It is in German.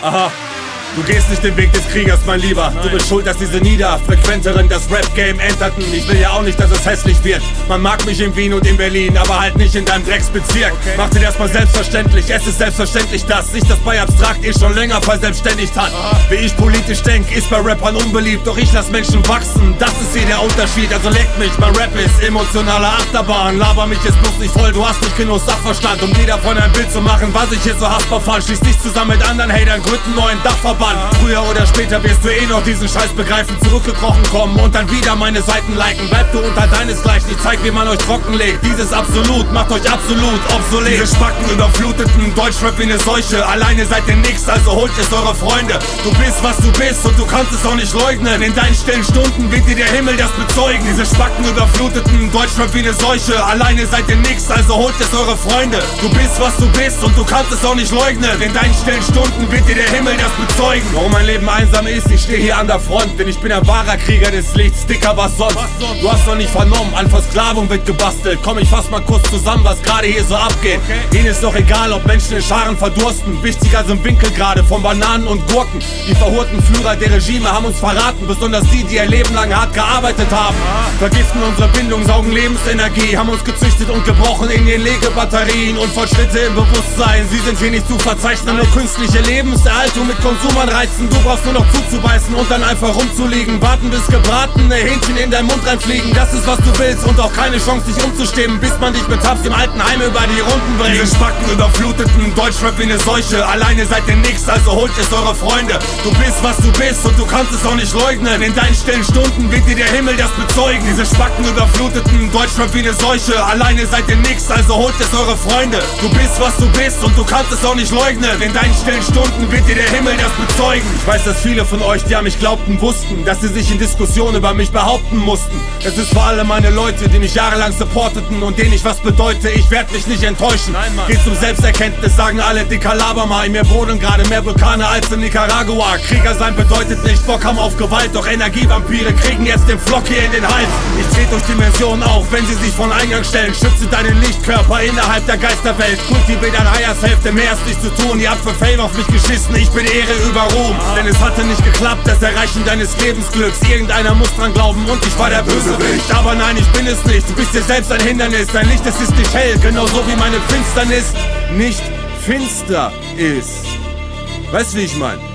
Aha. Du gehst nicht den Weg des Kriegers, mein Lieber. Du bist schuld, dass diese Niederfrequenteren das Rap-Game enterten. Ich will ja auch nicht, dass es hässlich wird. Man mag mich in Wien und in Berlin, aber halt nicht in deinem Drecksbezirk. Mach dir das mal selbstverständlich, es ist selbstverständlich, dass sich das bei Abstrakt schon länger verselbstständigt hat. Wie ich politisch denk, ist bei Rappern unbeliebt, doch ich lass Menschen wachsen. Das ist hier der Unterschied, also leck mich. Mein Rap ist emotionale Achterbahn. Laber mich jetzt bloß nicht voll, du hast nicht genug Sachverstand, um dir davon ein Bild zu machen, was ich hier so hassbar fand. Schließ dich zusammen mit anderen Hatern, gründen neuen Dachverband. Früher oder später wirst du eh noch diesen Scheiß begreifen, zurückgekrochen kommen und dann wieder meine Seiten liken. Bleib du unter deinesgleichen, ich zeig, wie man euch trockenlegt. Dieses Absolut macht euch absolut obsolet. Diese Spacken überfluteten Deutschrap wie eine Seuche. Alleine seid ihr nix, also holt es eure Freunde. Du bist, was du bist und du kannst es auch nicht leugnen. In deinen stillen Stunden wird dir der Himmel das bezeugen. Diese Spacken überfluteten Deutschrap wie eine Seuche. Alleine seid ihr nix, also holt es eure Freunde. Du bist, was du bist und du kannst es auch nicht leugnen. In deinen stillen Stunden wird dir der Himmel das bezeugen. Warum mein Leben einsam ist, ich stehe hier an der Front, denn ich bin ein wahrer Krieger des Lichts, Dicker, was sonst? Du hast noch nicht vernommen, an Versklavung wird gebastelt. Komm, ich fass mal kurz zusammen, was gerade hier so abgeht. Ihnen ist doch egal, ob Menschen in Scharen verdursten. Wichtiger sind Winkelgrade von Bananen und Gurken. Die verhurten Führer der Regime haben uns verraten, besonders die, die ihr Leben lang hart gearbeitet haben. Vergiften unsere Bindung, saugen Lebensenergie, haben uns gezüchtet und gebrochen in den Legebatterien. Und Fortschritte im Bewusstsein, sie sind hier nicht zu verzeichnen. Nur künstliche Lebenserhaltung mit Konsumanreizen. Du brauchst nur noch zuzubeißen und dann einfach rumzulegen. Warten bis gebratene Hähnchen in deinen Mund reinfliegen. Das ist was du willst und auch keine Chance dich umzustimmen, bis man dich mit Tabs im alten Heim über die Runden bringt. Diese Spacken überfluteten Deutschrap wie eine Seuche. Alleine seid ihr nix, also holt es eure Freunde. Du bist, was du bist und du kannst es auch nicht leugnen. In deinen stillen Stunden wird dir der Himmel das bezeugen. Diese Spacken überfluteten Deutschrap wie eine Seuche. Alleine seid ihr nix, also holt es eure Freunde. Du bist, was du bist und du kannst es auch nicht leugnen. In deinen stillen Stunden wird dir der Himmel das bezeugen. Ich weiß, dass viele von euch, die an mich glaubten, wussten, dass sie sich in Diskussionen über mich behaupten mussten. Es ist vor allem meine Leute, die mich jahrelang supporteten und denen ich was bedeute. Ich werd mich nicht enttäuschen. Geht zum Selbsterkenntnis, sagen alle, dicker Laberma. In mir brodeln gerade mehr Vulkane als in Nicaragua. Krieger sein bedeutet nicht Bock haben auf Gewalt, doch Energievampire kriegen jetzt den Flock hier in den Hals. Ich dreh durch Dimensionen auf, wenn sie sich von Eingang stellen. Schütze deinen Lichtkörper innerhalb der Geisterwelt. Kultivier dein Higher Self, denn mehr ist nicht zu tun. Ihr habt für Fame auf mich geschissen, ich bin Ehre über Ruhm. Denn es hatte nicht geklappt, das Erreichen deines Lebensglücks. Irgendeiner muss dran glauben und ich war der Bösewicht. Aber nein, ich bin es nicht, du bist dir selbst ein Hindernis. Dein Licht, es ist nicht hell, genauso wie meine Finsternis nicht finster ist. Weißt du, wie ich mein?